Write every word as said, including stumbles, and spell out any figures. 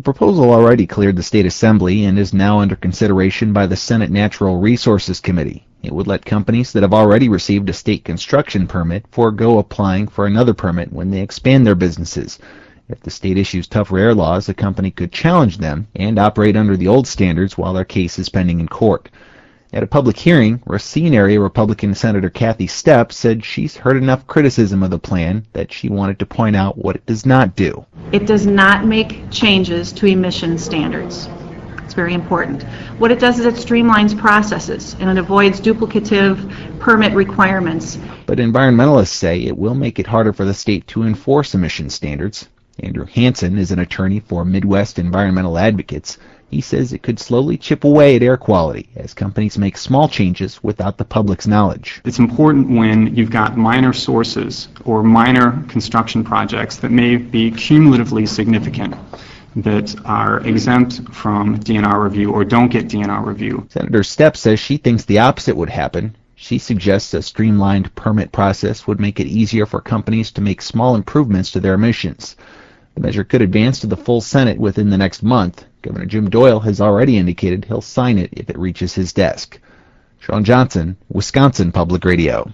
proposal already cleared the state assembly and is now under consideration by the Senate Natural Resources Committee. It would let companies that have already received a state construction permit forego applying for another permit when they expand their businesses. If the state issues tougher air laws, a company could challenge them and operate under the old standards while their case is pending in court. At a public hearing, Racine area Republican Senator Kathy Stepp said she's heard enough criticism of the plan that she wanted to point out what it does not do. It does not make changes to emission standards. It's very important. What it does is it streamlines processes and it avoids duplicative permit requirements. But environmentalists say it will make it harder for the state to enforce emission standards. Andrew Hansen is an attorney for Midwest Environmental Advocates. He says it could slowly chip away at air quality as companies make small changes without the public's knowledge. It's important when you've got minor sources or minor construction projects that may be cumulatively significant that are exempt from D N R review or don't get D N R review. Senator Stepp says she thinks the opposite would happen. She suggests a streamlined permit process would make it easier for companies to make small improvements to their emissions. The measure could advance to the full Senate within the next month. Governor Jim Doyle has already indicated he'll sign it if it reaches his desk. Sean Johnson, Wisconsin Public Radio.